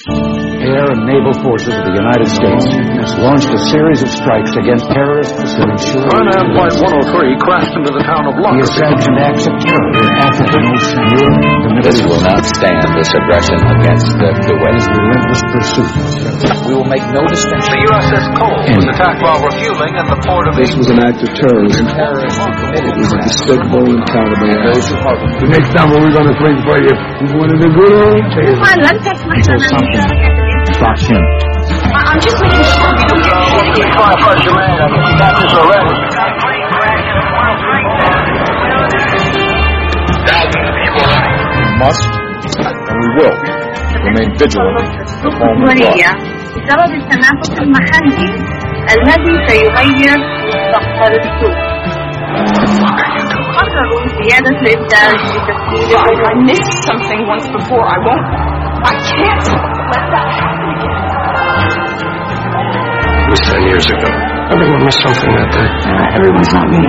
Air and naval forces of the United States has launched a series of strikes against terrorists to ensure... Unmanned Flight 103 crashed into the town of Lockerbie. He has sanctioned acts of terror in Africa, Europe, the Middle This East. will not stand, this aggression against the West. Relentless pursuit. We will make no distinction. The USS Cole was attacked while refueling in the port of... This was an act of terrorism. Terrorists who committed It was a despicable and accountable act. those who harbor. The next time we're going to swing for you, we wanted a good old taste. Until something stops him. I'm just making sure we don't get hit. Firefighter man, I think you got this already. We must, and we will, remain vigilant at home and abroad. بسبب التنافس المحلي الذي سيغير مستقبل السوق. قرروا زيادة الإنتاج بتسهيل. I missed something once before. I can't let that happen again. It was 10 years ago. Everyone missed something that day. Everyone's not me.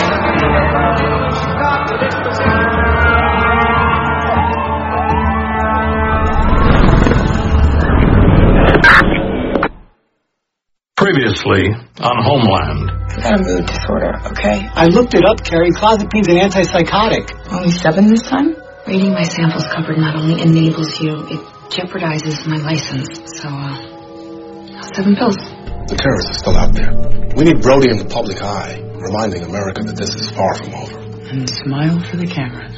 Previously on Homeland. I got a mood disorder, okay? I looked it up, Carrie. Clozapine's an antipsychotic. Only 7 this time? Reading my samples covered not only enables you, it jeopardizes my license. So, 7 pills. The terrorists are still out there. We need Brody in the public eye, reminding America that this is far from over. And smile for the cameras.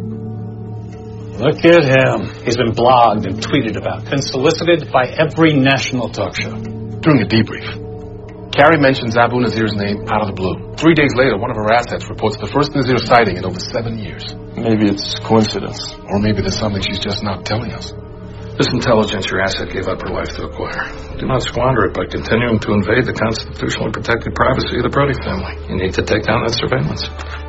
Look at him. He's been blogged and tweeted about, been solicited by every national talk show. During a debrief, Carrie mentions Abu Nazir's name out of the blue. 3 days later, one of her assets reports the first Nazir sighting in over 7 years. Maybe it's coincidence. Or maybe there's something she's just not telling us. This intelligence your asset gave up her life to acquire. Do not squander it by continuing to invade the constitutionally protected privacy of the Brody family. You need to take down that surveillance.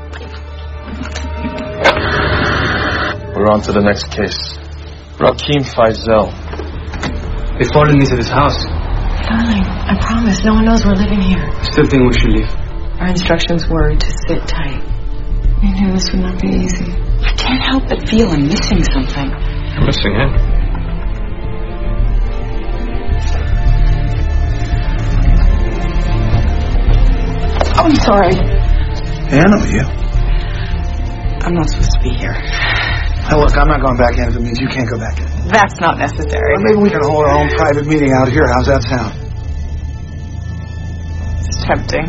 We're on to the next case. Rakim Faisal. They followed me to this house. Darling, I promise, no one knows we're living here. I still think we should leave. Our instructions were to sit tight. I knew this would not be easy. I can't help but feel I'm missing something. You're missing him. I'm sorry. Yeah, I know you. I'm not supposed to be here. Now look, I'm not going back in if it means you can't go back in. That's not necessary. Well, maybe we can hold our own private meeting out here. How's that sound? It's tempting.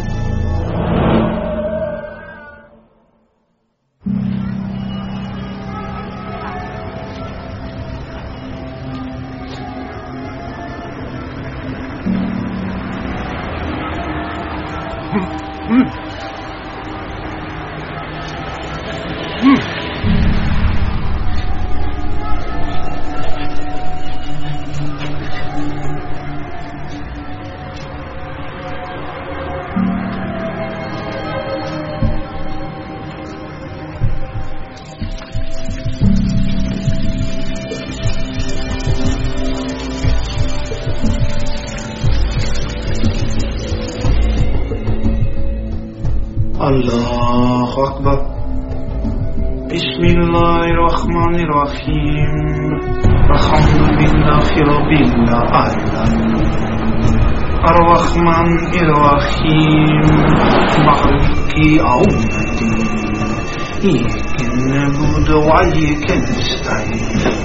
الله أكبر بسم الله الرحمن الرحيم الحمد لله رب العالمين الرحمن الرحيم مالك يوم الدين إياك نعبد وإياك نستعين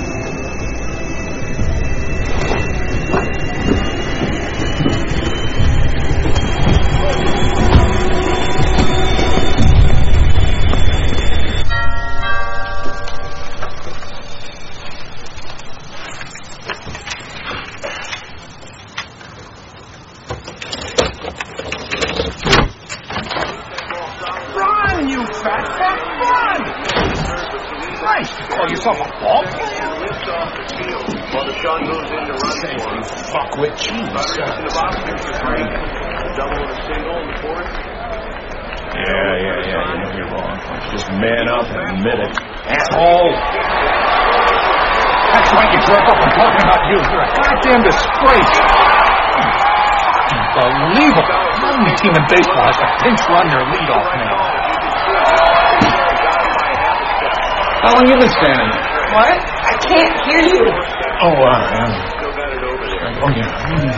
Call yourself a ball player? Fuckwit cheese. Yeah, you know you're wrong. Just man up and admit it. Asshole! That's why you jerk up and talking about you. You're a goddamn disgrace. Unbelievable. The only team in baseball has to pinch run their leadoff man. How long you been standing there? What? I can't hear you. Oh, Oh, yeah.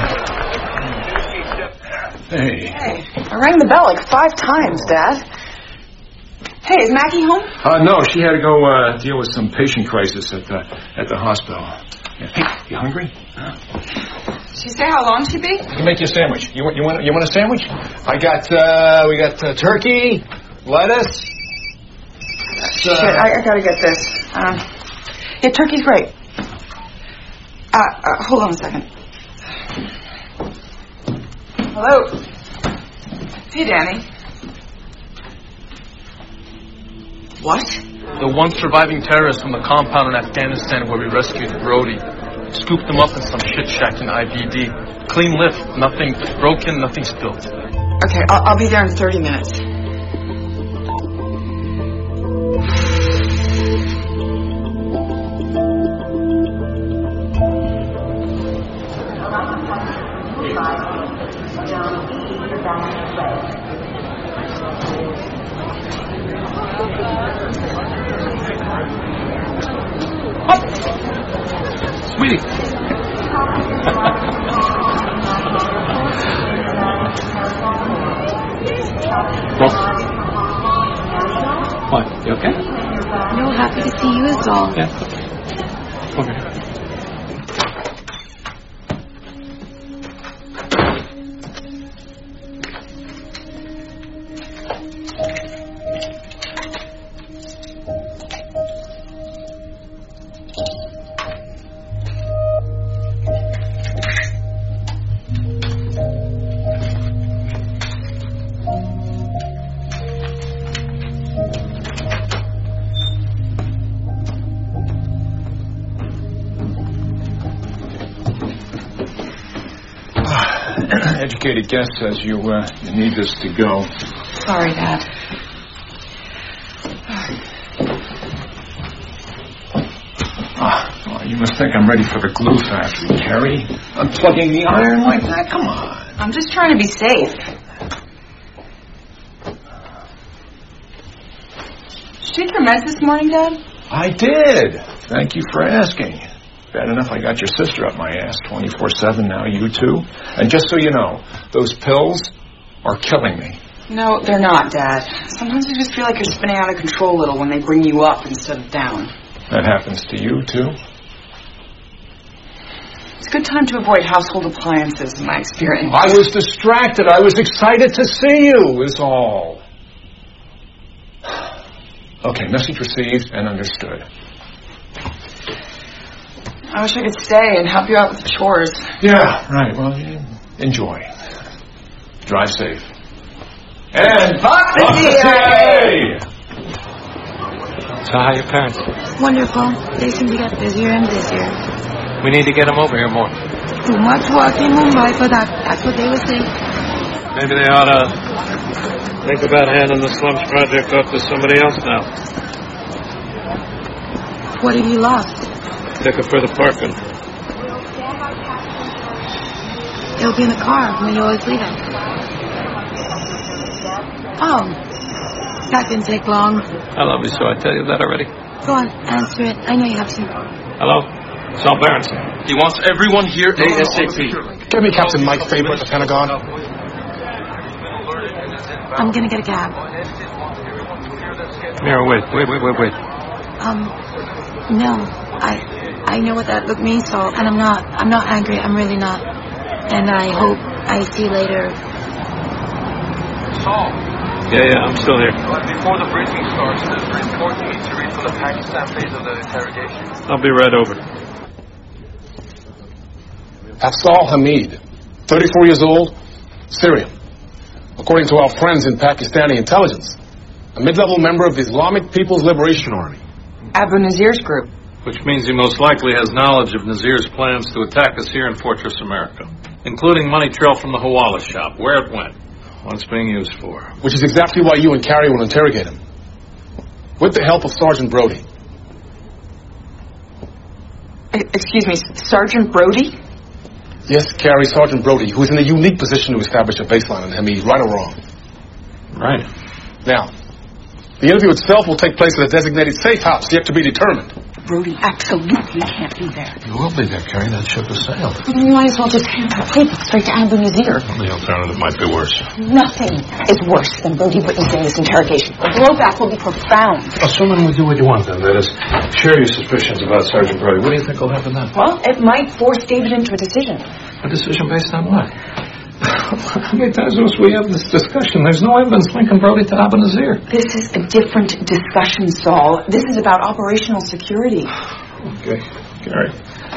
Hey. Hey, I rang the bell like 5 times, Dad. Hey, is Maggie home? No, she had to go deal with some patient crisis at the hospital. Yeah. Hey, you hungry? Did she say how long she'd be? You make you a sandwich. You want a sandwich? We got turkey, lettuce. Shit, I gotta get this. Yeah, turkey's great. Hold on a second. Hello. Hey, Danny. What? The one surviving terrorist from the compound in Afghanistan where we rescued Brody. Scooped him up in some shit shack in IBD. Clean lift. Nothing broken, nothing spilled. Okay, I'll be there in 30 minutes. Sweetie. Well, what? You okay? No, happy to see you as well. Yeah. Okay. Educated guess says you need this to go. Sorry, Dad. Well, you must think I'm ready for the glue factory, Carrie. Unplugging the iron like that? Come on. I'm just trying to be safe. Did you take your meds this morning, Dad? I did. Thank you for asking. Bad enough I got your sister up my ass 24/7, now you too. And just so you know, those pills are killing me. No, they're not, Dad. Sometimes I just feel like you're spinning out of control a little when they bring you up instead of down. That happens to you too? It's a good time to avoid household appliances, in my experience. I was distracted. I was excited to see you, is all. Okay, message received and understood. I wish I could stay and help you out with the chores. Yeah, right. Well, enjoy. Drive safe. And Pop the DA! So how are your parents? Wonderful. They seem to get busier and busier. We need to get them over here more. Too much work in Mumbai for that. That's what they were saying. Maybe they ought to think about handing the slums project off to somebody else now. What have you lost? Ticket for the parking. It'll be in the car when you always leave it. Oh, that didn't take long. I love you, so I tell you that already. Go on, answer it. I know you have to. Hello? Saul Berenson. He wants everyone here ASAP. Get me Captain Mike Faber at the Pentagon. I'm gonna get a cab. Mira, wait. No, I know what that look means, Saul, and I'm not angry. I'm really not. And I hope I see you later. Saul. Yeah, I'm still here. Before the briefing starts, there's a report you need to read from the Pakistan phase of the interrogation. I'll be right over. Afzal Hamid, 34 years old, Syrian. According to our friends in Pakistani intelligence, a mid-level member of the Islamic People's Liberation Army. Abu Nazir's group. Which means he most likely has knowledge of Nazir's plans to attack us here in Fortress America, including money trail from the Hawala shop, where it went, what it's being used for. Which is exactly why you and Carrie will interrogate him. With the help of Sergeant Brody. Excuse me, Sergeant Brody? Yes, Carrie, Sergeant Brody, who is in a unique position to establish a baseline on Hamid, right or wrong. Right. Now, the interview itself will take place at a designated safe house, yet to be determined. Brody absolutely can't be there. You will be there, Carrie. That ship has sailed. Well, then you might as well just hand the paper straight to Abu Nazir. Well, the alternative might be worse. Nothing is worse than Brody witnessing this interrogation. The blowback will be profound. Assuming we do what you want, then, that is, share your suspicions about Sergeant Brody. What do you think will happen then? Well, it might force David into a decision. A decision based on what? How many times must we have this discussion? There's no evidence linking Brody to Abu Nazir. This is a different discussion, Saul. This is about operational security. Okay, Gary.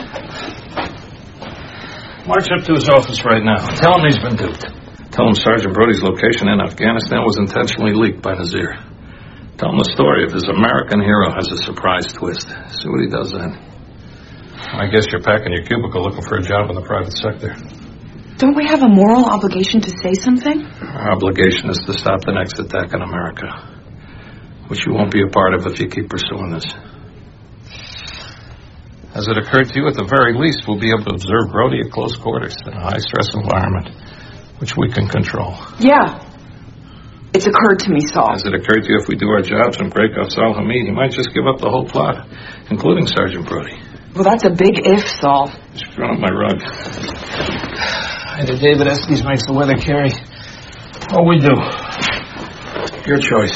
March up to his office right now. Tell him he's been duped. Tell him Sergeant Brody's location in Afghanistan was intentionally leaked by Nazir. Tell him the story of his American hero has a surprise twist. See what he does then. I guess you're packing your cubicle looking for a job in the private sector. Don't we have a moral obligation to say something? Our obligation is to stop the next attack on America, which you won't be a part of if you keep pursuing this. Has it occurred to you, at the very least, we'll be able to observe Brody at close quarters in a high-stress environment, which we can control? Yeah. It's occurred to me, Saul. Has it occurred to you, if we do our jobs and break off Saul Hamid, he might just give up the whole plot, including Sergeant Brody? Well, that's a big if, Saul. Just run up my rug. Either David Estes makes the weather, Carrie, or we do. Your choice.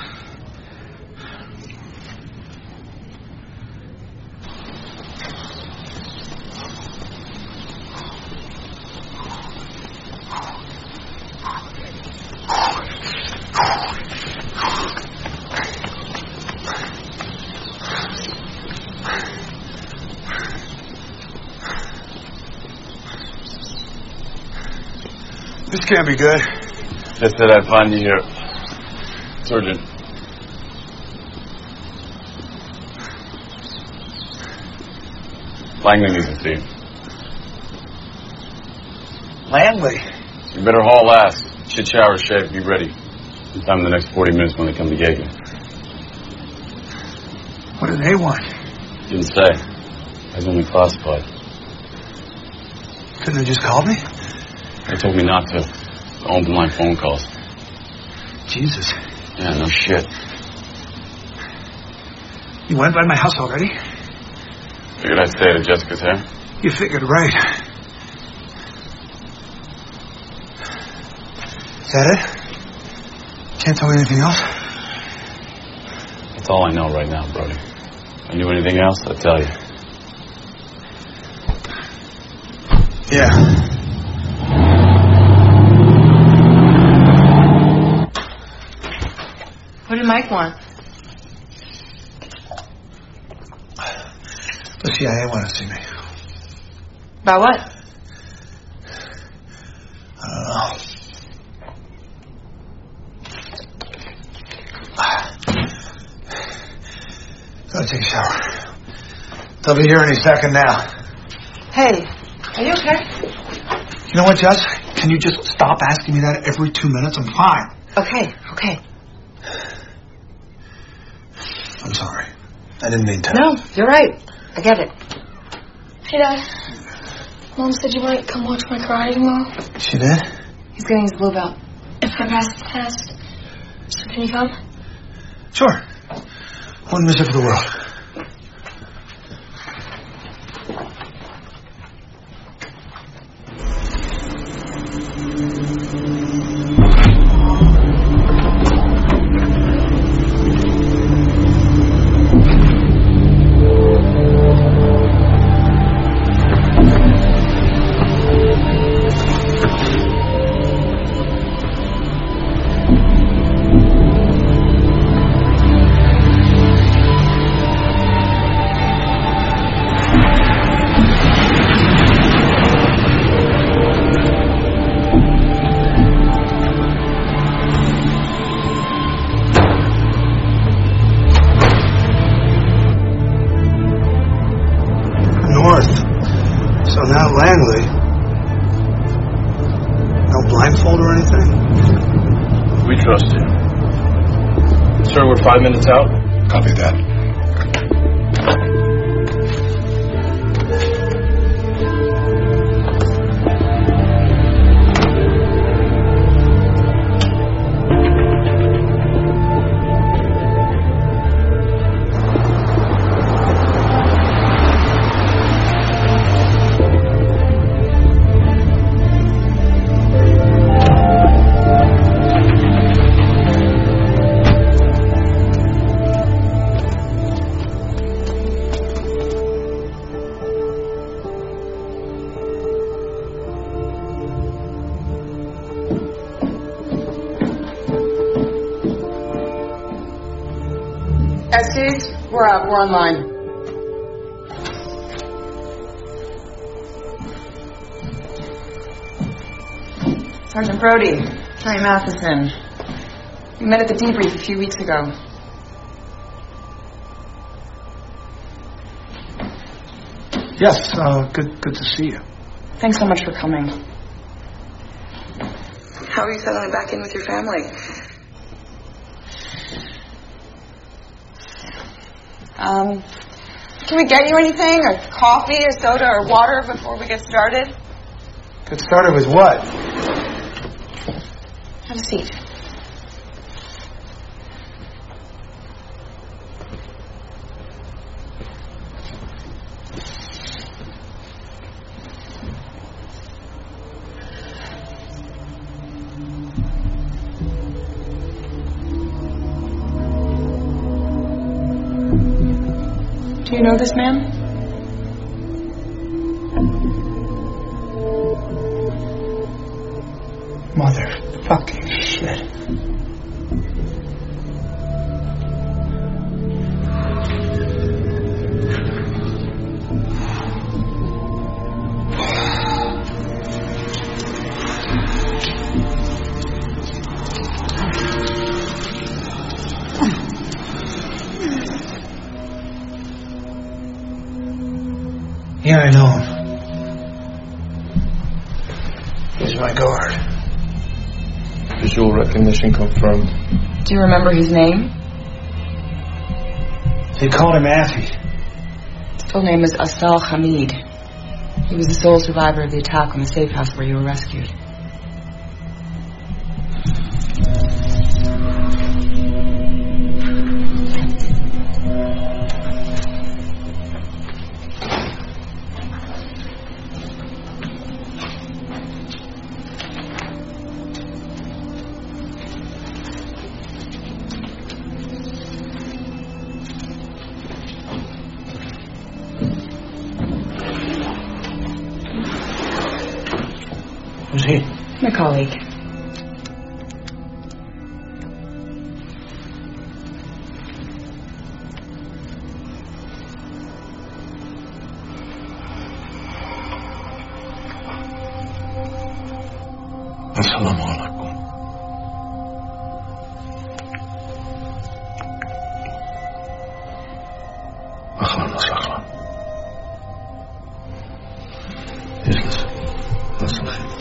This can't be good. Just that I'd find you here. Sergeant. Langley needs to see you. Langley? You better haul ass. Shit shower shape. Be ready. Sometime in the next 40 minutes when they come to get you. What do they want? Didn't say. That's only classified. Couldn't they just call me? They told me not to open line phone calls. Jesus. Yeah, no shit. You went by my house already? Figured I'd stay at Jessica's hair. You figured right. Is that it? Can't tell me anything else? That's all I know right now, Brody. If I knew anything else, I'd tell you. Yeah. What did Mike want? The CIA want to see me. About what? I don't know. Gotta take a shower. They'll be here any second now. Hey, are you okay? You know what, Jess? Can you just stop asking me that every 2 minutes? I'm fine. Okay. I'm sorry. I didn't mean to. No, you're right. I get it. Hey, Dad. Mom said you might come watch my karate tomorrow. She did? He's getting his blue belt. If I pass the test. So can you come? Sure. Wouldn't miss it for the world. Langley. No blindfold or anything? We trust you. Sir, we're 5 minutes out. Copy that. Estes, we're up. We're online. Sergeant Brody, Terry Matheson. We met at the debrief a few weeks ago. Yes, good to see you. Thanks so much for coming. How are you settling back in with your family? Can we get you anything? A coffee, a soda, or water before we get started? Get started with what? Have a seat. Do you know this man? Motherfucking shit. Yeah, I know him. He's my guard. Visual recognition confirmed. Do you remember his name? They called him Affy. His full name is Asal Hamid. He was the sole survivor of the attack on the safe house where you were rescued. Who's he? My colleague. Assalamu alaikum. أهلا وسهلا. اجلس. بس الخير.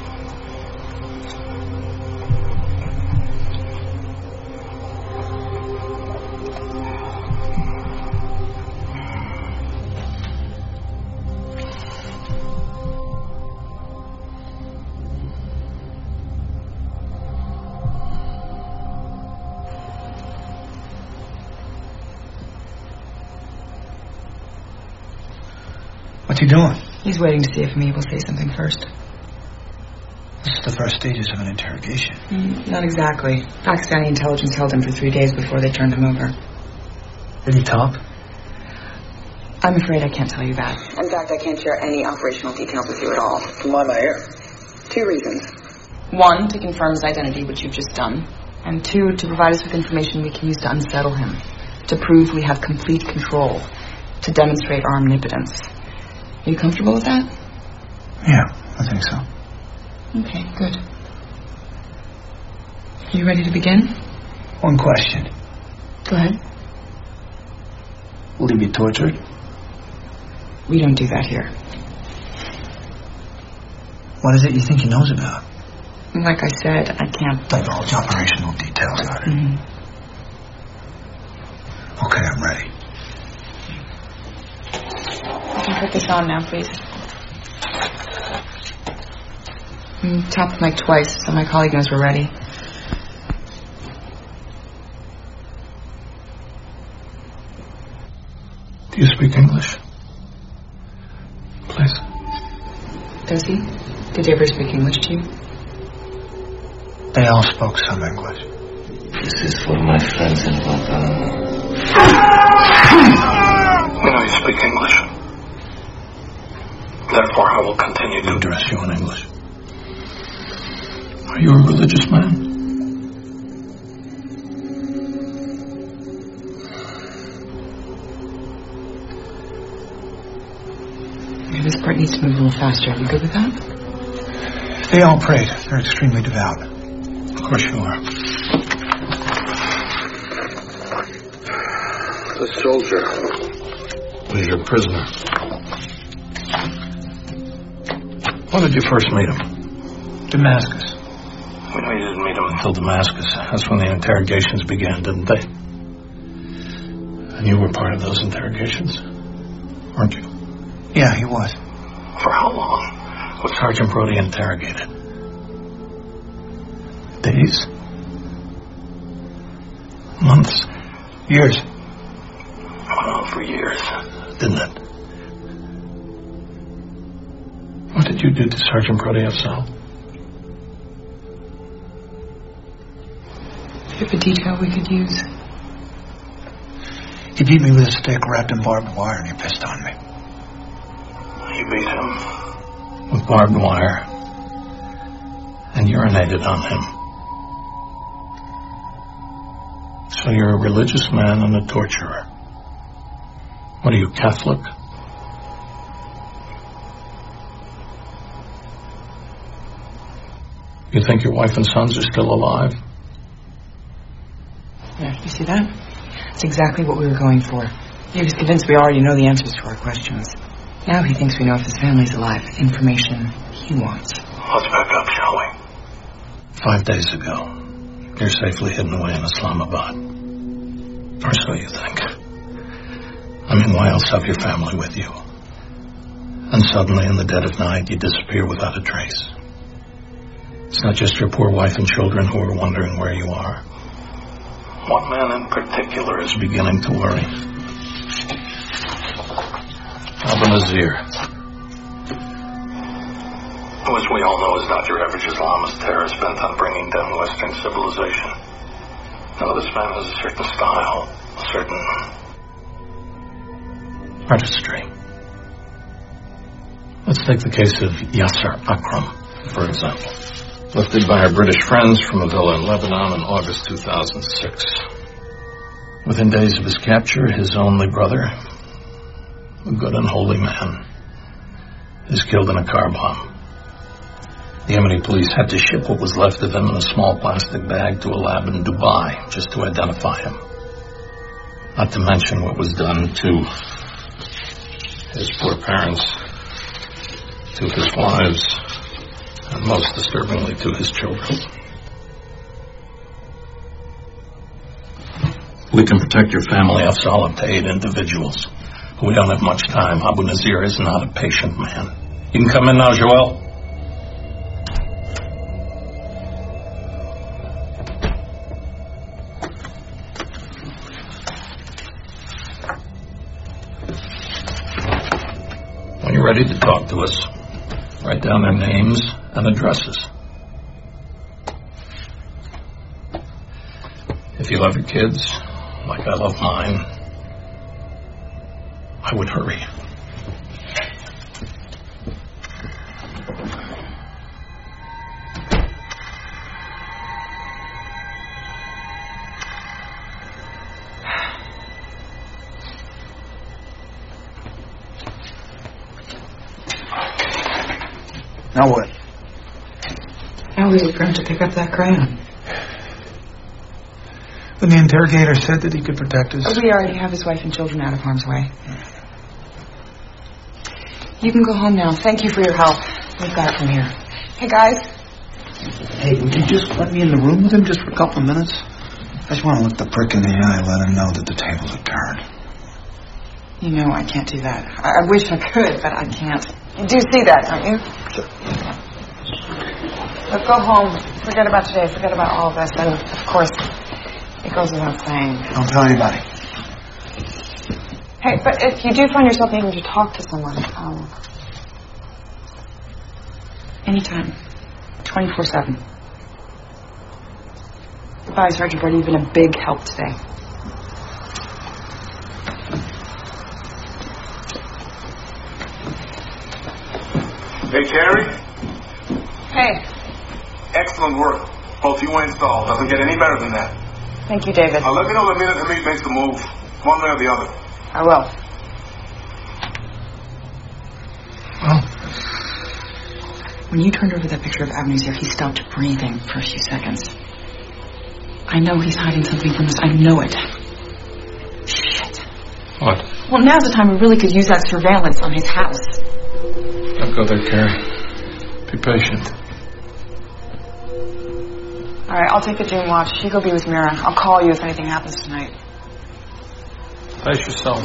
What's he doing? He's waiting to see if me will say something first. This is the first stages of an interrogation. Not exactly. Pakistani intelligence held him for 3 days before they turned him over. Did he talk? I'm afraid I can't tell you that. In fact, I can't share any operational details with you at all. Why am I here? 2 reasons. 1, to confirm his identity, which you've just done. And 2, to provide us with information we can use to unsettle him. To prove we have complete control. To demonstrate our omnipotence. Are you comfortable with that? Yeah, I think so. Okay, good. Are you ready to begin? One question. Go ahead. Will he be tortured? We don't do that here. What is it you think he knows about? Like I said, I can't divulge operational details on it. Mm-hmm. Okay, I'm ready. You can put this on now, please. Tap the mic twice so my colleague knows we're ready. Do you speak English? Please. Does he? Did he ever speak English to you? They all spoke some English. This is for my friends in Guantanamo. We know you speak English. Therefore, I will continue to address you in English. Are you a religious man? Okay, this part needs to move a little faster. Are you good with that? They all prayed. They're extremely devout. Of course you are. The soldier was your prisoner. When did you first meet him? Damascus. We know you didn't meet him until Damascus. That's when the interrogations began, didn't they? And you were part of those interrogations, weren't you? Yeah, he was. For how long was Sergeant Brody interrogated? Days? Months? Years. Went on for years, didn't it? What did you do to Sergeant Brody Afzal? Do you have a detail we could use? He beat me with a stick wrapped in barbed wire and he pissed on me. You beat him with barbed wire and urinated on him. So you're a religious man and a torturer. What are you, Catholic? You think your wife and sons are still alive? Yeah, you see that? That's exactly what we were going for. He was convinced we already know the answers to our questions. Now he thinks we know if his family's alive. Information he wants. Let's back up, shall we? 5 days ago, you're safely hidden away in Islamabad. Or so you think. I mean, why else have your family with you? And suddenly, in the dead of night, you disappear without a trace. It's not just your poor wife and children who are wondering where you are. One man in particular is beginning to worry. Abu Nazir, who, as we all know, is not your average Islamist terrorist bent on bringing down Western civilization. No, this man has a certain style, a certain artistry. Let's take the case of Yasser Akram, for example. Lifted by our British friends from a villa in Lebanon in August 2006. Within days of his capture, his only brother, a good and holy man, is killed in a car bomb. The Yemeni police had to ship what was left of him in a small plastic bag to a lab in Dubai just to identify him. Not to mention what was done to his poor parents, to his wives, and most disturbingly to his children. We can protect your family, Afzal, to 8 individuals. We don't have much time. Abu Nazir is not a patient man. You can come in now, Joel. When you're ready to talk to us, write down their names and addresses. If you love your kids, like I love mine, I would hurry. Now what? Now we were going to pick up that crayon. When the interrogator said that he could protect us. We already have his wife and children out of harm's way. You can go home now. Thank you for your help. We've got it from here. Hey, guys. Hey, would you just let me in the room with him just for a couple of minutes? I just want to look the prick in the eye, let him know that the tables are turned. You know I can't do that. I wish I could, but I can't. You do see that, don't you? Sure. Look, go home. Forget about today. Forget about all of this. And, of course, it goes without saying. Don't tell anybody. Hey, but if you do find yourself needing to talk to someone, anytime, 24/7. Goodbye, Sergeant Brody. You've been a big help today. Hey, Terry. Hey. Excellent work. Both you and Stahl. Doesn't get any better than that. Thank you, David. Let me know the minute Hamid makes the move, one way or the other. I will. When you turned over that picture of Abnazir, he stopped breathing for a few seconds. I know he's hiding something from us. I know it. Shit. What? Well, now's the time we really could use that surveillance on his house. Don't go there, Carrie. Be patient. All right, I'll take the June watch. You go be with Mira. I'll call you if anything happens tonight. Pace yourself.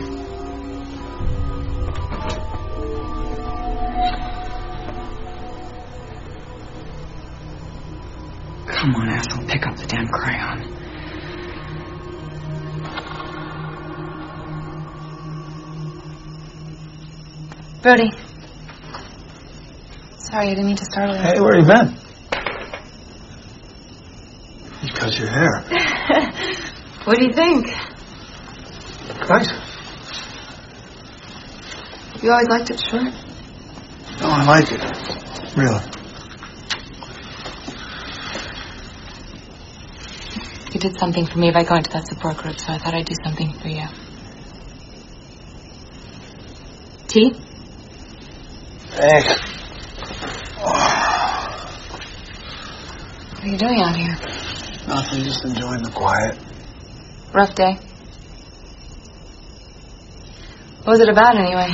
Come on, asshole. Pick up the damn crayon. Brody. Sorry, I didn't mean to startle you. Hey, where you been? You cut your hair. What do you think? Nice. You always liked it short? No, I like it. Really. You did something for me by going to that support group, so I thought I'd do something for you. Tea? Thanks. What are you doing out here? Nothing, just enjoying the quiet. Rough day. What was it about, anyway?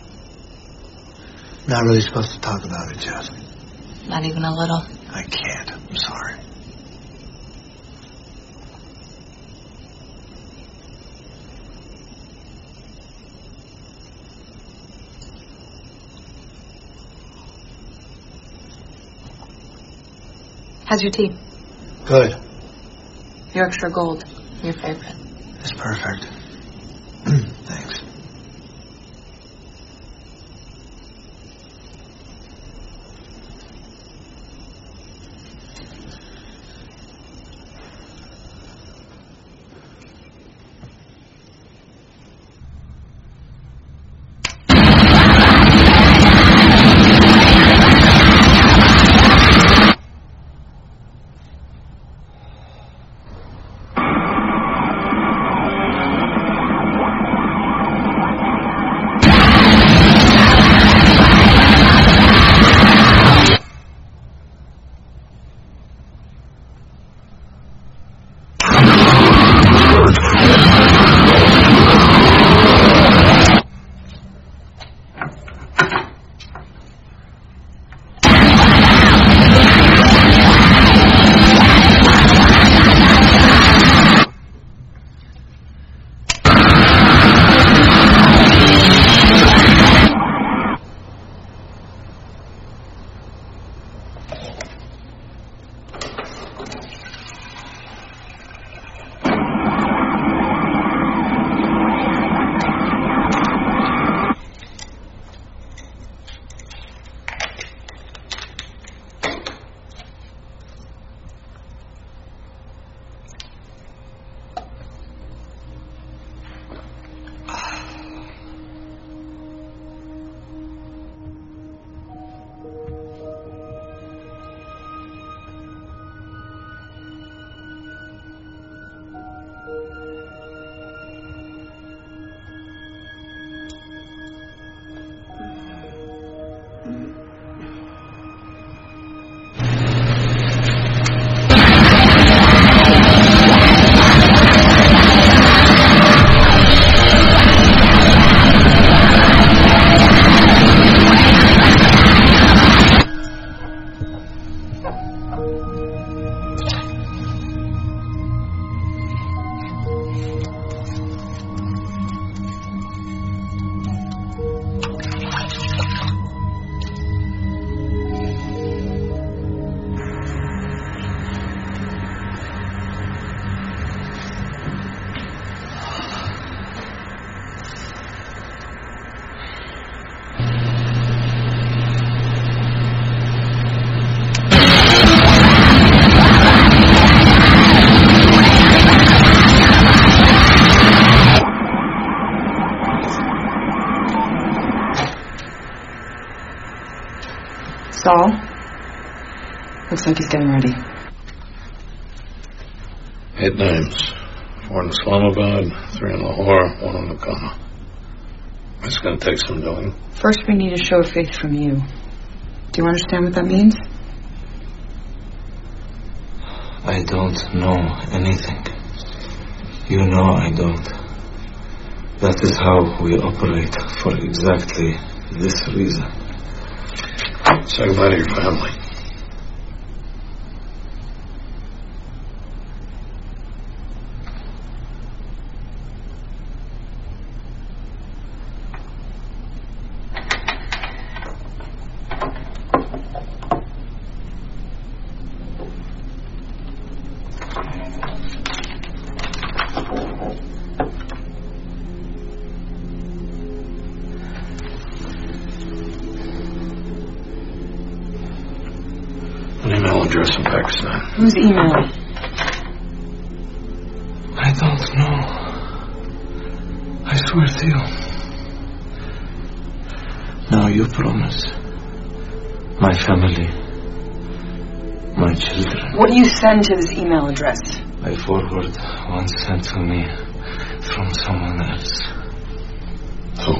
Not really supposed to talk about it, Jess. Not even a little. I can't. I'm sorry. How's your tea? Good. Yorkshire Gold. Your favorite. It's perfect. Thanks. Saul? Looks like he's getting ready. 8 names. 4 in Islamabad, 3 in Lahore, 1 in Ghana. It's going to take some doing. First, we need a show of faith from you. Do you understand what that means? I don't know anything. You know I don't. That is how we operate for exactly this reason. Say goodbye to your family. An email address in Pakistan. Whose email? I don't know. I swear to you. Now you promise. My family. My children. What do you send to this email address? I forward one sent to me from someone else. Who?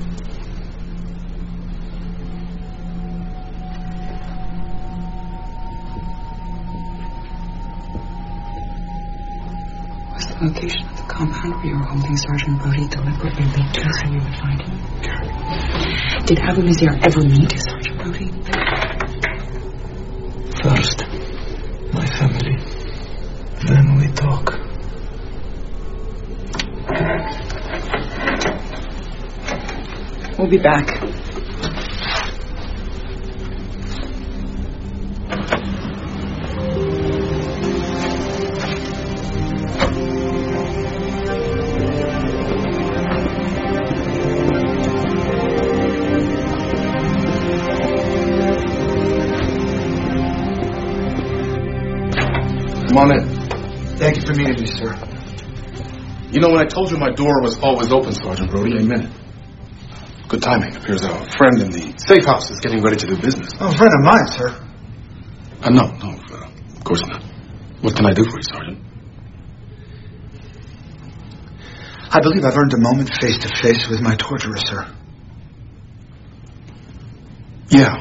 Was the location of the compound where you were holding Sergeant Brody deliberately leaked to us so you would find him? Did Abu Nazir ever meet Sergeant Brody? First, my family. Then we talk. We'll be back. Come on in. Thank you for meeting me, sir. You know, when I told you my door was always open, Sergeant Brody, I meant it. Good timing. Appears our friend in the safe house is getting ready to do business. Oh, a friend of mine, sir. No, of course not. What can I do for you, Sergeant? I believe I've earned a moment face-to-face with my torturer, sir. Yeah,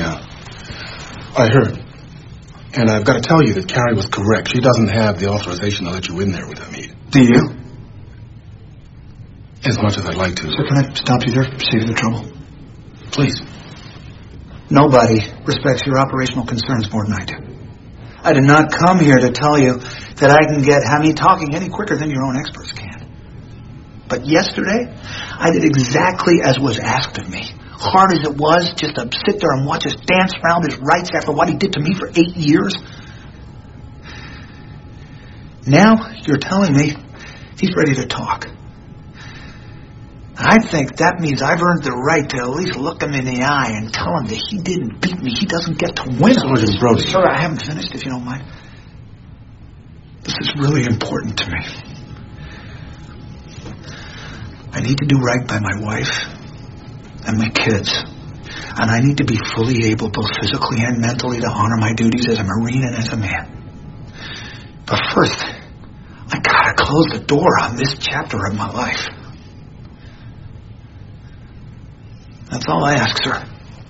I heard. And I've got to tell you that Carrie was correct. She doesn't have the authorization to let you in there with Hamid. Do you? As much as I'd like to. Sir, can I stop you there? Save you the trouble. Please. Nobody respects your operational concerns more than I do. I did not come here to tell you that I can get Hamid talking any quicker than your own experts can. But yesterday, I did exactly as was asked of me. Hard as it was just to sit there and watch us dance around his rights after what he did to me for 8 years. Now you're telling me he's ready to talk. I think that means I've earned the right to at least look him in the eye and tell him that he didn't beat me. He doesn't get to win. Sergeant Brody. Sir, I haven't finished, if you don't mind. This is really important to me. I need to do right by my wife and my kids. And I need to be fully able, both physically and mentally, to honor my duties as a Marine and as a man. But first, I gotta close the door on this chapter of my life. That's all I ask, sir.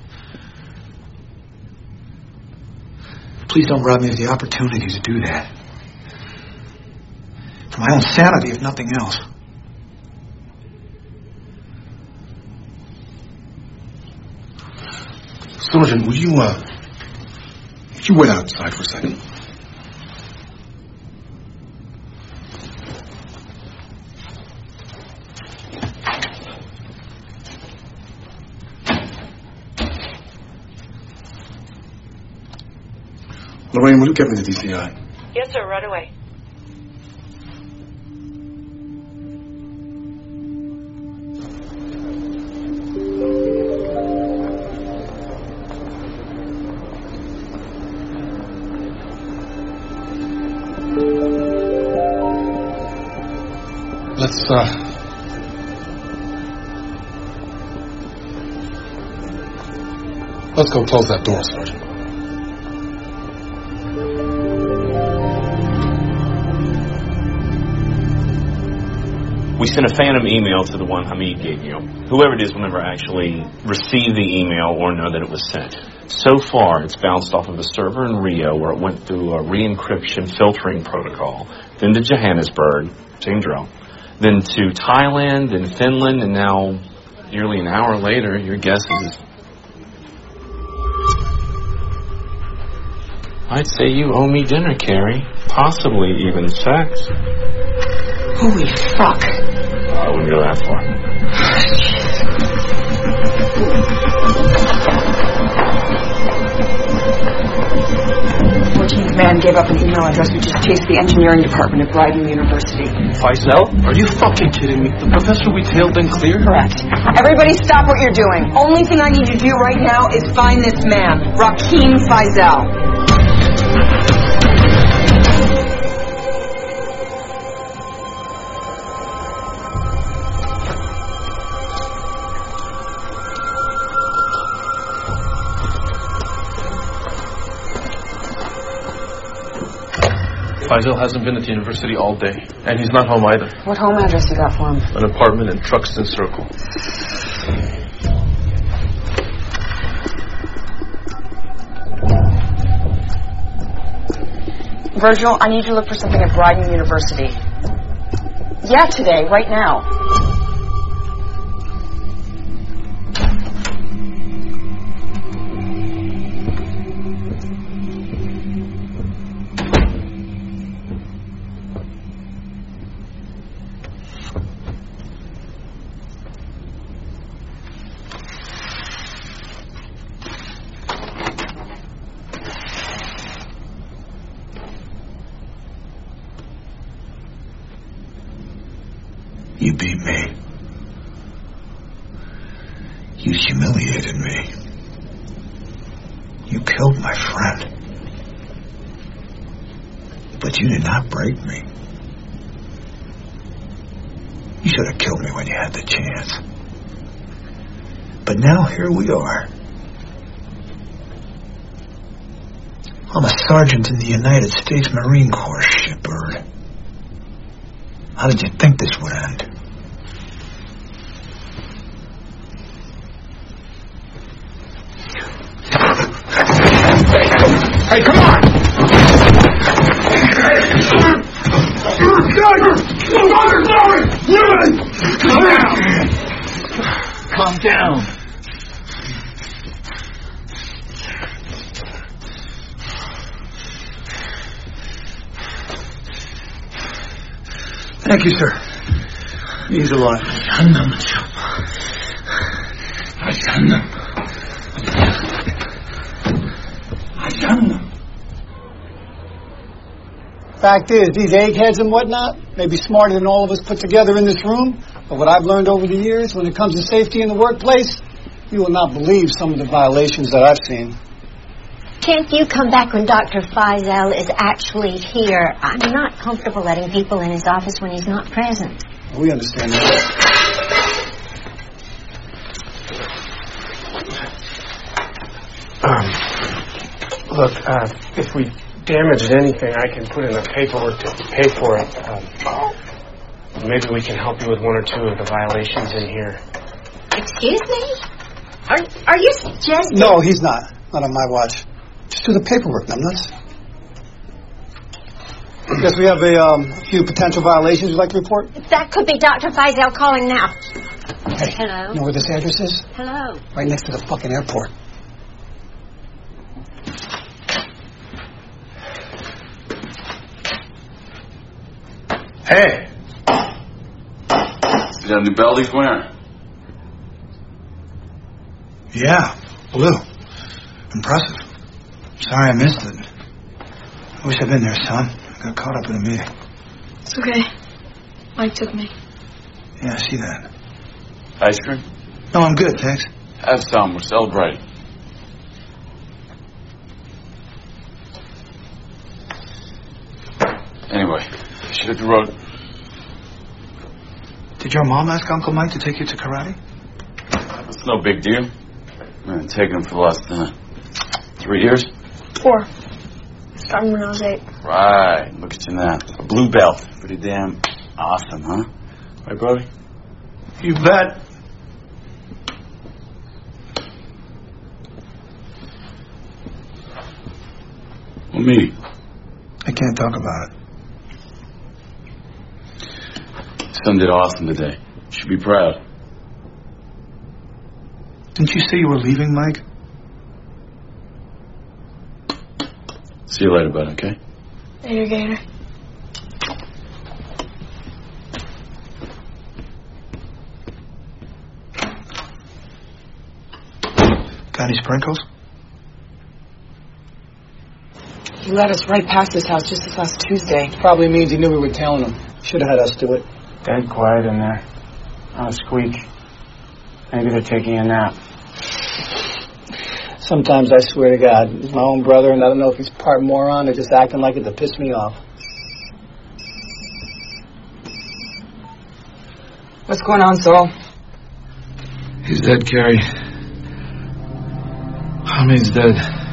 Please don't rob me of the opportunity to do that. For my own sanity, if nothing else. Sergeant, would you wait outside for a second? Lorraine, will you get me the DCI? Yes, sir, right away. Let's go close that door, Sergeant. We sent a phantom email to the one Hamid gave you. Whoever it is will never actually receive the email or know that it was sent. So far, it's bounced off of a server in Rio where it went through a re-encryption filtering protocol, then to Johannesburg, same drill, then to Thailand, then Finland, and now, nearly an hour later, your guess is... I'd say you owe me dinner, Carrie. Possibly even sex. Holy fuck. I wouldn't go that far. 14th man gave up an email address which is chased the engineering department at Brighton University. Faisal? Are you fucking kidding me? The professor we tailed then clear? Correct. Everybody stop what you're doing. Only thing I need you to do right now is find this man, Rakeem Faisal. Faisal hasn't been at the university all day, and he's not home either. What home address you got for him? An apartment in Truxton Circle. Virgil, I need you to look for something at Brighton University. Yeah, today, right now. You beat me. You humiliated me. You killed my friend. But you did not break me. You should have killed me when you had the chance. But now here we are. I'm a sergeant in the United States Marine Corps, shitbird. How did you think this would end? Hey, come on! Calm down. Thank you, sir. Means a lot. Fact is, these eggheads and whatnot may be smarter than all of us put together in this room, but what I've learned over the years, when it comes to safety in the workplace, you will not believe some of the violations that I've seen. Can't you come back when Dr. Faisal is actually here? I'm not comfortable letting people in his office when he's not present. We understand that. Look, if we damaged anything, I can put in the paperwork to pay for it. Maybe we can help you with one or two of the violations in here. Excuse me? Are you suggesting... No, he's not. Not on my watch. Just do the paperwork, numbnuts. Guess we have a few potential violations you'd like to report? That could be Dr. Faisal calling now. Hey, hello? You know where this address is? Hello? Right next to the fucking airport. Hey! You got a new belt he's wearing? Yeah, blue. Impressive. Sorry I missed it. I wish I'd been there, son. I got caught up in a meeting. It's okay. Mike took me. Yeah, I see that. Ice cream? No, I'm good, thanks. Have some. We're celebrating. Anyway, should hit the road. Did your mom ask Uncle Mike to take you to karate? It's no big deal. I've been taking him for the last 3 years. 4. Starting when I was 8. Right. Look at you now. A blue belt. Pretty damn awesome, huh? Right, Brody? You bet. Well, me. I can't talk about it. Son did awesome today. You should be proud. Didn't you say you were leaving, Mike? See you later, bud, okay? Later, Gator. Got any sprinkles? He led us right past his house just this last Tuesday. Probably means he knew we were tailing him. Should have had us do it. Dead quiet in there. Not a squeak. Maybe they're taking a nap. Sometimes I swear to God, he's my own brother, and I don't know if he's part moron or just acting like it to piss me off. What's going on, Saul? He's dead, Carrie. Hamid's dead.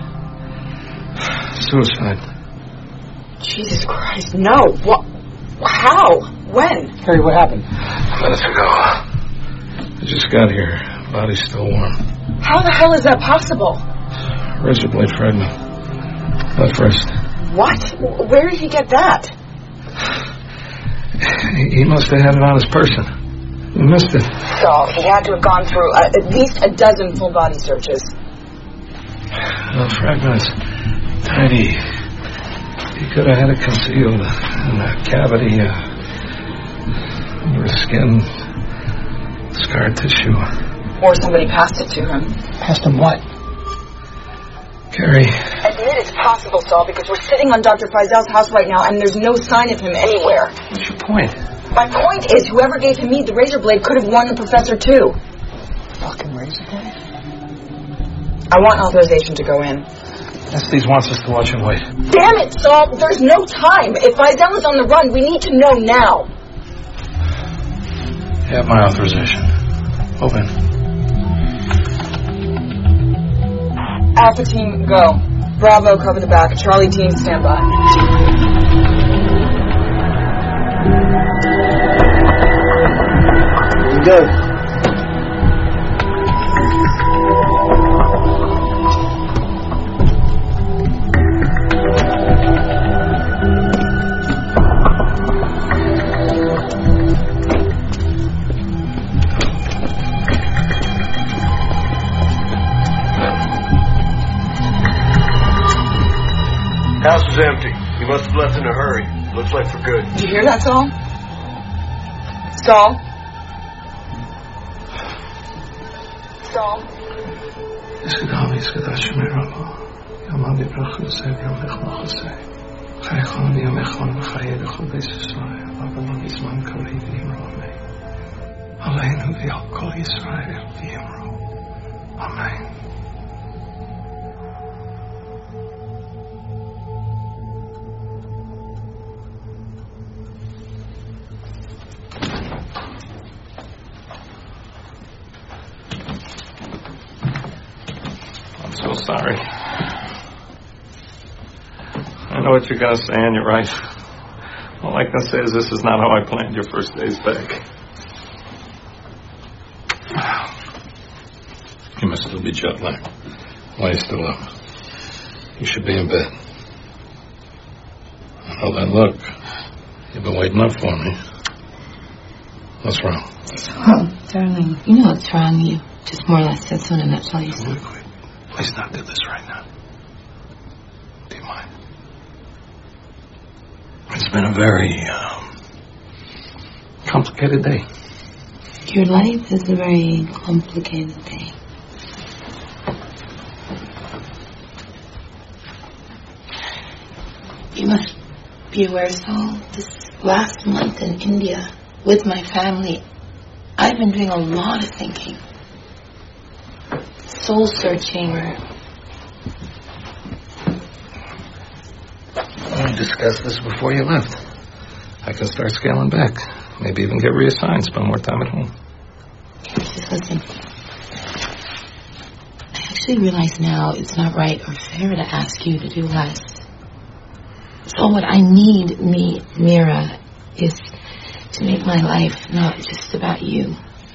Suicide. Jesus Christ, no. What? How? When? Harry, what happened? Minutes ago. I just got here. Body's still warm. How the hell is that possible? Razor blade fragment. Left wrist. What? Where did he get that? He must have had it on his person. He missed it. So he had to have gone through at least a dozen full body searches. The fragment's tiny. He could have had it concealed in a cavity under his skin, scar tissue. Or somebody passed it to him. Passed him what? Carrie. Admit it's possible, Saul, because we're sitting on Dr. Feisel's house right now and there's no sign of him anywhere. What's your point? My point is, whoever gave him the razor blade could have won the professor too. Fucking razor blade? I want authorization to go in. Estes wants us to watch and wait. Damn it, Saul! There's no time. If Feisel is on the run, we need to know now. You have my authorization. Open. Alpha team, go. Bravo, cover the back. Charlie team, stand by. You good? House is empty. You must have left in a hurry. Looks like for good. Did you hear that, Saul? Saul? Saul? Amen. So sorry. I know what you're going to say, and you're right. All I can say is this is not how I planned your first days back. You must still be jet lagged. Why are you still up? You should be in bed. Oh, that look. You've been waiting up for me. What's wrong? Oh, darling, you know what's wrong. You just more or less said so in a nutshell yourself. Please not do this right now. Do you mind? It's been a very complicated day. Your life is a very complicated day. You must be aware, Saul, this last month in India with my family, I've been doing a lot of thinking. Soul searching. We discussed this before you left. I can start scaling back. Maybe even get reassigned, spend more time at home. Just listen. I actually realize now it's not right or fair to ask you to do less. So what I need, Mira, is to make my life not just about you.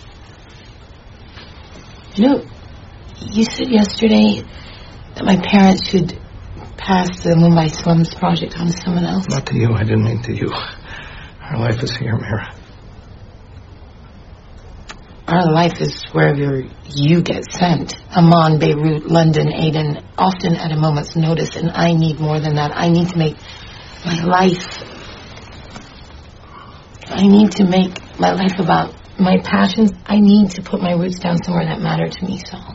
You know, you said yesterday that my parents should pass the Mumbai Slums project on to someone else. Not to you. I didn't mean to you. Our life is here, Mira. Our life is wherever you get sent. Amman, Beirut, London, Aden, often at a moment's notice, and I need more than that. I need to make my life... I need to make my life about my passions. I need to put my roots down somewhere that matter to me, Saul.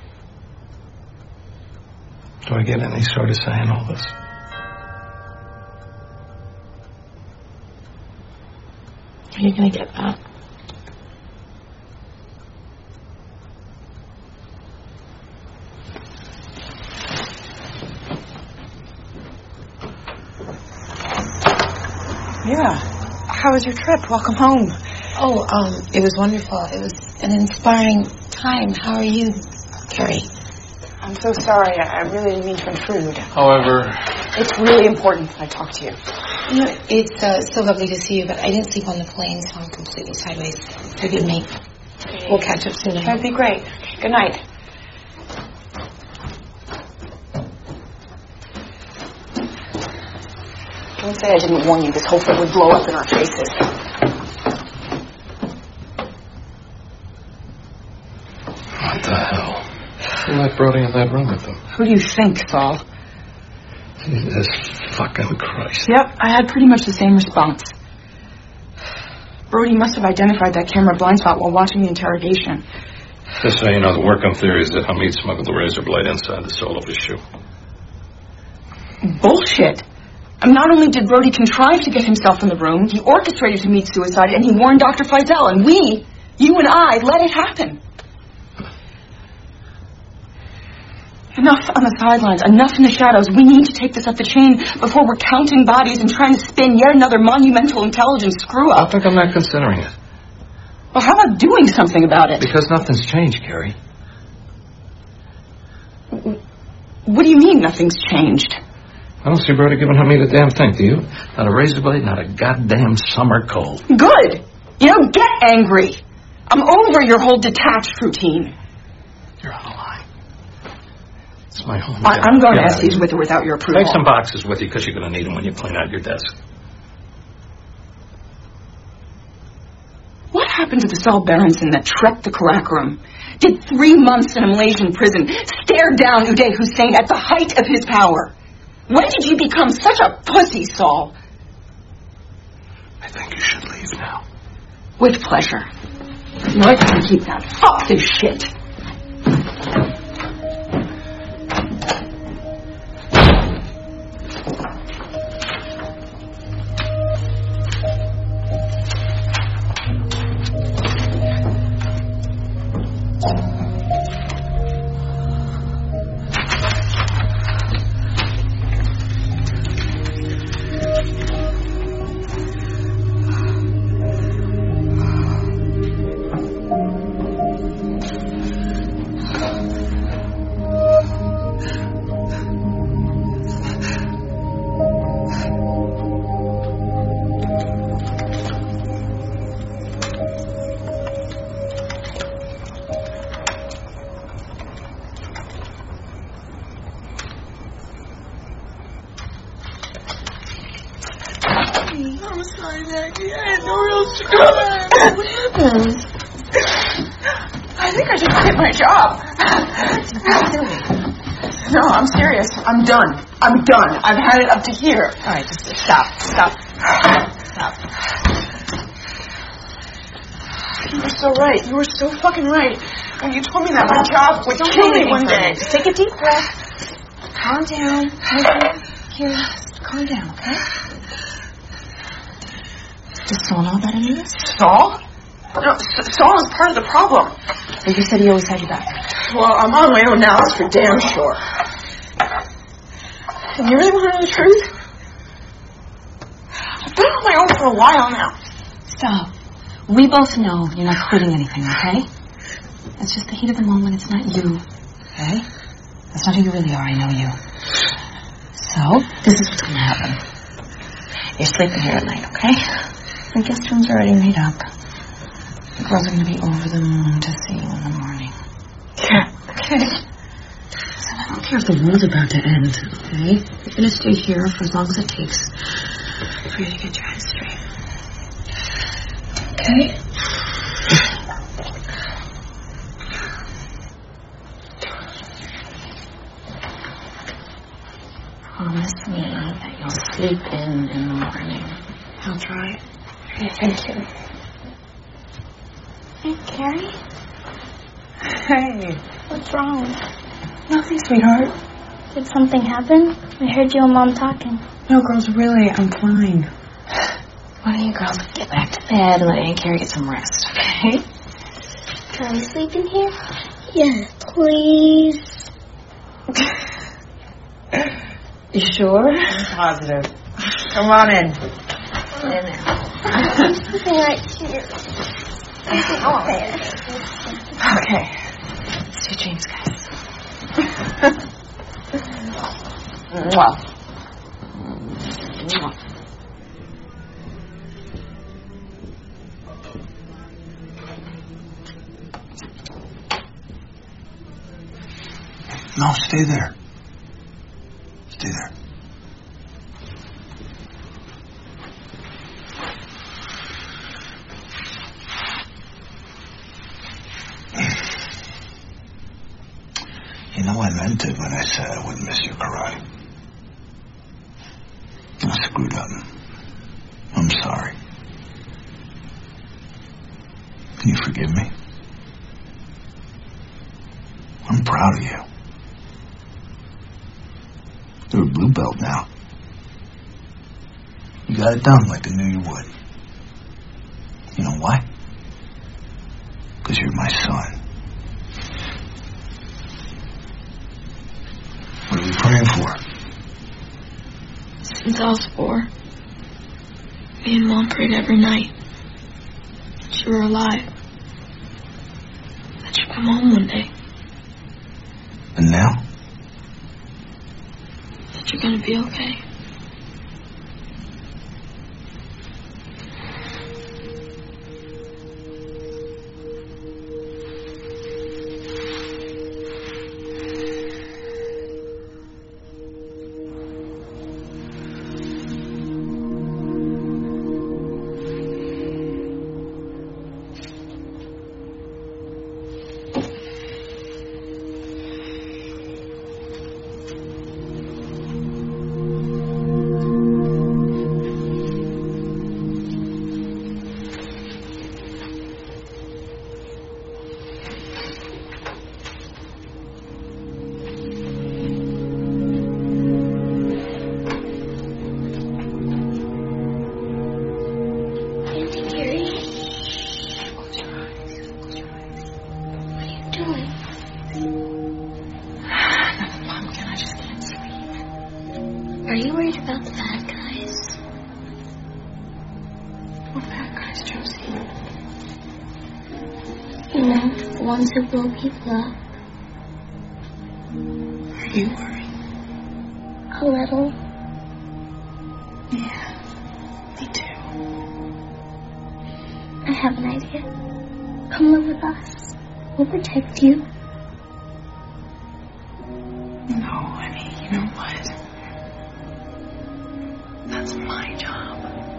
Do I get any sort of say in all this? Are you going to get that? Mira, how was your trip? Welcome home. Oh, it was wonderful. It was an inspiring time. How are you, Carrie? I'm so sorry. I really didn't mean to intrude. However, it's really important that I talk to you. You know, it's so lovely to see you, but I didn't sleep on the plane, so I'm completely sideways. Forgive me. We'll catch up soon. That'd be great. Good night. Don't say I didn't warn you. This whole thing would blow up in our faces. What the hell? Who let Brody in that room with them? Who do you think, Saul? Jesus fucking Christ. Yep, I had pretty much the same response. Brody must have identified that camera blind spot while watching the interrogation. Just so you know, the working theory is that Hamid smuggled the razor blade inside the sole of his shoe. Bullshit. Not only did Brody contrive to get himself in the room, he orchestrated Hamid's suicide, and he warned Dr. Faisal, and we, you and I, let it happen. Enough on the sidelines, enough in the shadows. We need to take this up the chain before we're counting bodies and trying to spin yet another monumental intelligence screw-up. I think I'm not considering it. Well, how about doing something about it? Because nothing's changed, Carrie. What do you mean nothing's changed? I don't see Brody giving Hamid a damn thing, do you? Not a razor blade, not a goddamn summer cold. Good! You know, get angry. I'm over your whole detached routine. You're out of line. It's my home. I'm going to ask these with or without your approval. Take some boxes with you because you're going to need them when you clean out your desk. What happened to the Saul Berenson that trekked the Karakoram, did 3 months in a Malaysian prison, stared down Uday Hussein at the height of his power? When did you become such a pussy, Saul? I think you should leave now. With pleasure. No, I can't keep that. Fuck this shit. I'm sorry, Maggie. I had no real struggle. What happened? I think I just quit my job. No, I'm serious. I'm done. I'm done. I've had it up to here. All right, just stop. You were so right. You were so fucking right. When you told me that my job would kill me one day. Just take a deep breath. Calm down. Here, calm down, okay? Does Saul know about any of this? Saul? No, Saul is part of the problem. Well, you said he always had your back. Well, I'm on my own now, that's for damn sure. And you really want to know the truth? I've been on my own for a while now. Stop. We both know you're not quitting anything, okay? It's just the heat of the moment. It's not you, okay? That's not who you really are. I know you. So, this is what's going to happen. You're sleeping here at night, okay? The guest room's already made up. The girls are going to be over the moon to see you in the morning. Yeah. Okay. Listen, I don't care if the world's about to end, okay? You're going to stay here for as long as it takes for you to get your head straight. Okay? Promise me that you'll sleep in the morning. I'll try. Okay, thank you. Hey, Carrie? Hey. What's wrong? Nothing, sweetheart. Did something happen? I heard you and Mom talking. No, girls, really, I'm fine. Why don't you girls get back to bed and let Aunt Carrie get some rest, okay? Can I sleep in here? Yeah, please. You sure? I'm positive. Come on in. Get in there. I'm sleeping right here. Oh, there. Okay. Sweet dreams, guys. Mwah. Mwah. No, stay there. Stay there. You know, I meant it when I said I wouldn't miss your karate. I screwed up. I'm sorry. Can you forgive me? I'm proud of you. You're a blue belt now. You got it done like I knew you would. You know why? Because you're my son. What are we praying for? Since I was 4, me and Mom prayed every night. That you were alive. That you'd come home one day. And now? That you're gonna be okay. Are you worried about the bad guys? What bad guys, Josie? You know, the ones who blow people up. Are you worried? A little. Yeah, me too. I have an idea. Come live with us. We'll protect you. No, honey, you know what? That's my job.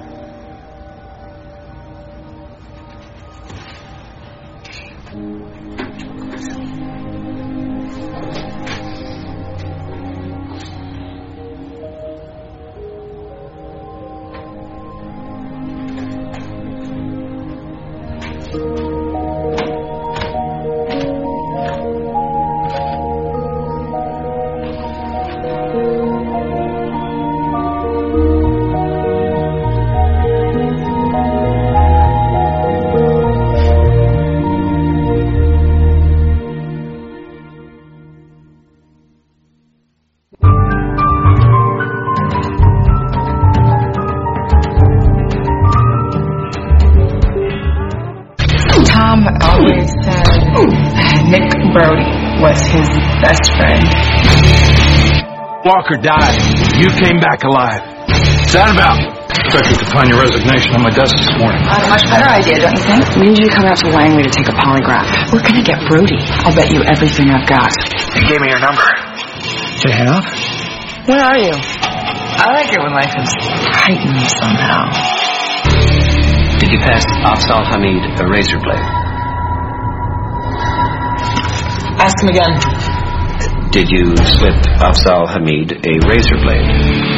Tom always said Nick Brody was his best friend. Walker died. You came back alive. What's that about? expected to find your resignation on my desk this morning. I have a much better idea, don't you think? We need you to come out to Langley to take a polygraph. We're gonna get Brody. I'll bet you everything I've got. You gave me your number. To have? Where are you? I like it when life is heightened somehow. Did you pass Afzal Hamid a razor blade? Ask him again. Did you slip Afzal Hamid a razor blade?